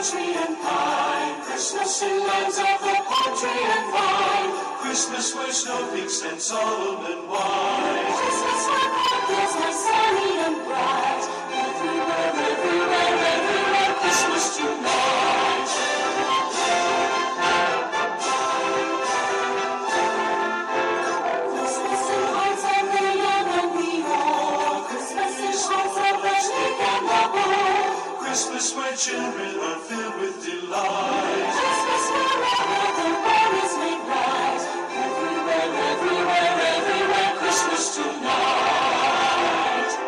tree and pine. Christmas in lands of the palm tree and vine. Christmas where snow peaks and Solomon wine. Christmas where cornfields lie sunny and bright. Everywhere, everywhere, everywhere, Christmas tonight. Christmas in hearts of the young and the old. Christmas in hearts of the meek and the bold. Christmas where children are filled with delight. Christmas wherever the world is made right. Everywhere, everywhere, everywhere, Christmas tonight.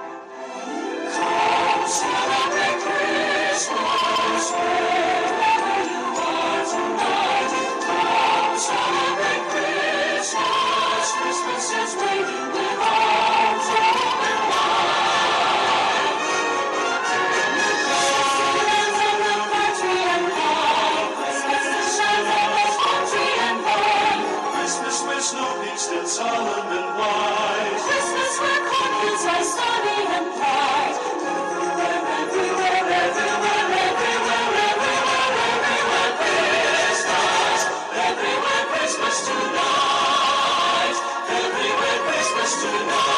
Come celebrate Christmas wherever you are tonight. Come celebrate Christmas. Christmas is waiting with arms open wide. Christmas in lands of the country and vine. Christmas in lands of the country and vine. Christmas where snow peaks and Solomon wine. Christmas where cornfields lie sunny and bright. Everywhere, everywhere, everywhere, everywhere, everywhere, everywhere, Christmas. Everywhere, Christmas tonight. Everywhere, Christmas tonight.